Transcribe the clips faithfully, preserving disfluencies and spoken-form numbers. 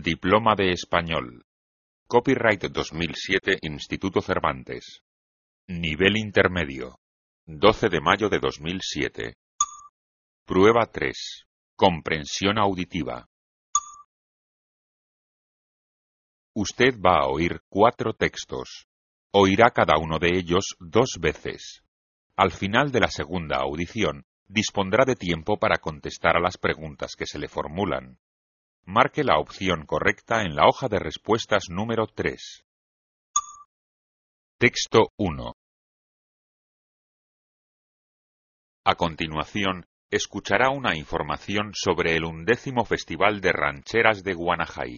Diploma de Español. Copyright dos mil siete Instituto Cervantes. Nivel intermedio. doce de mayo de dos mil siete. Prueba tres. Comprensión auditiva. Usted va a oír cuatro textos. Oirá cada uno de ellos dos veces. Al final de la segunda audición, dispondrá de tiempo para contestar a las preguntas que se le formulan. Marque la opción correcta en la hoja de respuestas número tres. Texto uno. A continuación, escuchará una información sobre el undécimo Festival de Rancheras de Guanajay.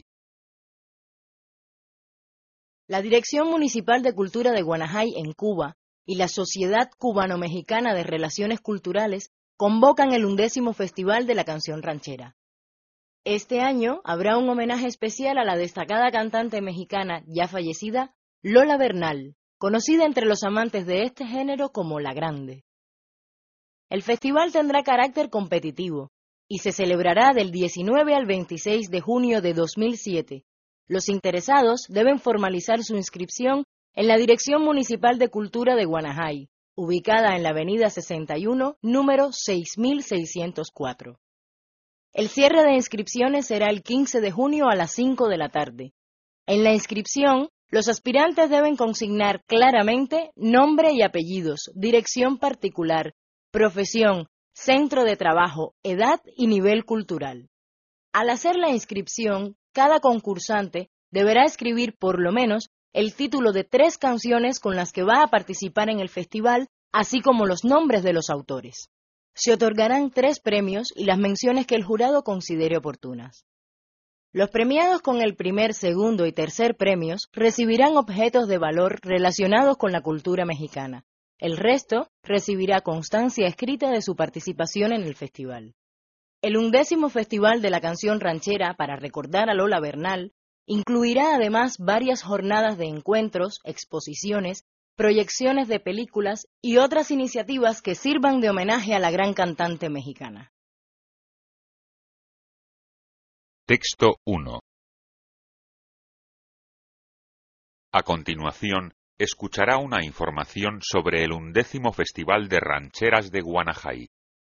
La Dirección Municipal de Cultura de Guanajay, en Cuba, y la Sociedad Cubano-Mexicana de Relaciones Culturales convocan el undécimo Festival de la Canción Ranchera. Este año habrá un homenaje especial a la destacada cantante mexicana ya fallecida, Lola Bernal, conocida entre los amantes de este género como La Grande. El festival tendrá carácter competitivo y se celebrará del diecinueve al veintiséis de junio de dos mil siete. Los interesados deben formalizar su inscripción en la Dirección Municipal de Cultura de Guanajay, ubicada en la avenida sesenta y uno, número seis mil seiscientos cuatro. El cierre de inscripciones será el quince de junio a las cinco de la tarde. En la inscripción, los aspirantes deben consignar claramente nombre y apellidos, dirección particular, profesión, centro de trabajo, edad y nivel cultural. Al hacer la inscripción, cada concursante deberá escribir por lo menos el título de tres canciones con las que va a participar en el festival, así como los nombres de los autores. Se otorgarán tres premios y las menciones que el jurado considere oportunas. Los premiados con el primer, segundo y tercer premios recibirán objetos de valor relacionados con la cultura mexicana. El resto recibirá constancia escrita de su participación en el festival. El undécimo Festival de la Canción Ranchera, para recordar a Lola Bernal, incluirá además varias jornadas de encuentros, exposiciones, proyecciones de películas y otras iniciativas que sirvan de homenaje a la gran cantante mexicana. Texto uno. A continuación, escuchará una información sobre el undécimo Festival de Rancheras de Guanajay.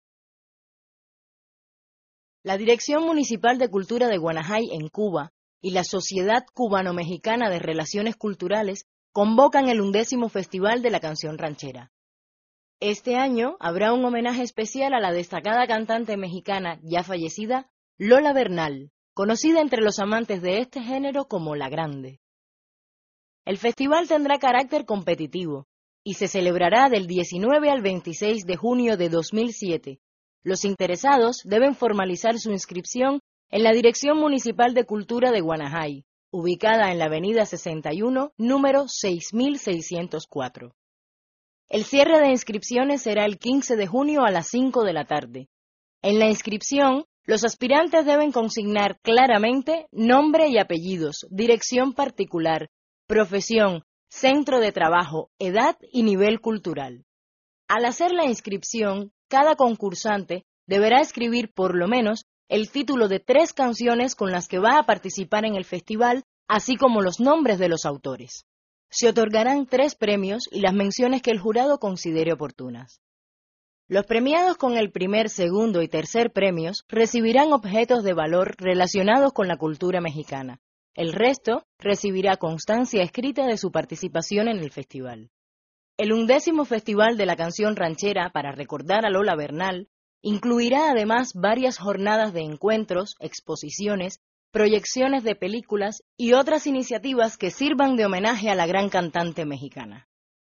La Dirección Municipal de Cultura de Guanajay, en Cuba, y la Sociedad Cubano-Mexicana de Relaciones Culturales convocan el undécimo Festival de la Canción Ranchera. Este año habrá un homenaje especial a la destacada cantante mexicana ya fallecida, Lola Bernal, conocida entre los amantes de este género como La Grande. El festival tendrá carácter competitivo y se celebrará del diecinueve al veintiséis de junio de dos mil siete. Los interesados deben formalizar su inscripción en la Dirección Municipal de Cultura de Guanajay, ubicada en la avenida sesenta y uno, número seis mil seiscientos cuatro. El cierre de inscripciones será el quince de junio a las cinco de la tarde. En la inscripción, los aspirantes deben consignar claramente nombre y apellidos, dirección particular, profesión, centro de trabajo, edad y nivel cultural. Al hacer la inscripción, cada concursante deberá escribir por lo menos el título de tres canciones con las que va a participar en el festival, así como los nombres de los autores. Se otorgarán tres premios y las menciones que el jurado considere oportunas. Los premiados con el primer, segundo y tercer premios recibirán objetos de valor relacionados con la cultura mexicana. El resto recibirá constancia escrita de su participación en el festival. El undécimo Festival de la Canción Ranchera, para recordar a Lola Bernal, incluirá además varias jornadas de encuentros, exposiciones, proyecciones de películas y otras iniciativas que sirvan de homenaje a la gran cantante mexicana.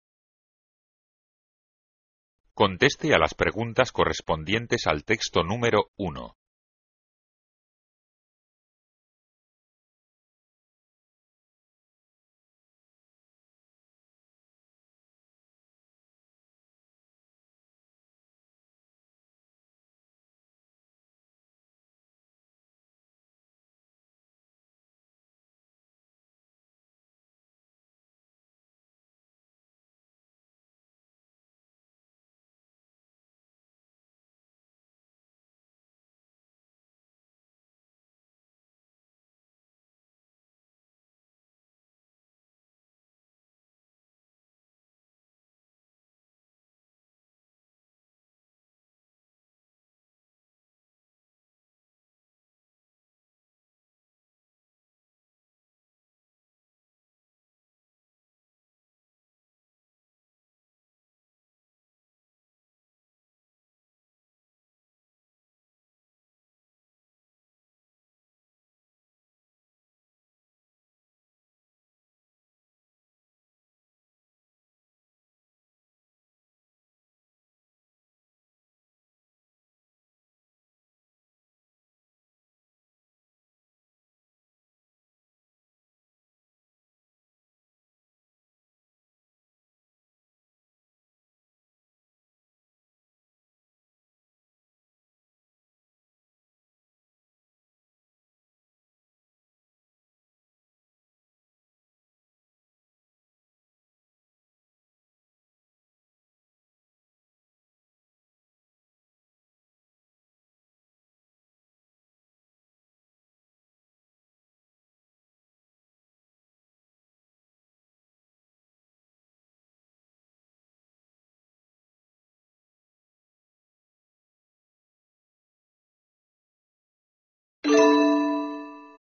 Conteste a las preguntas correspondientes al texto número uno.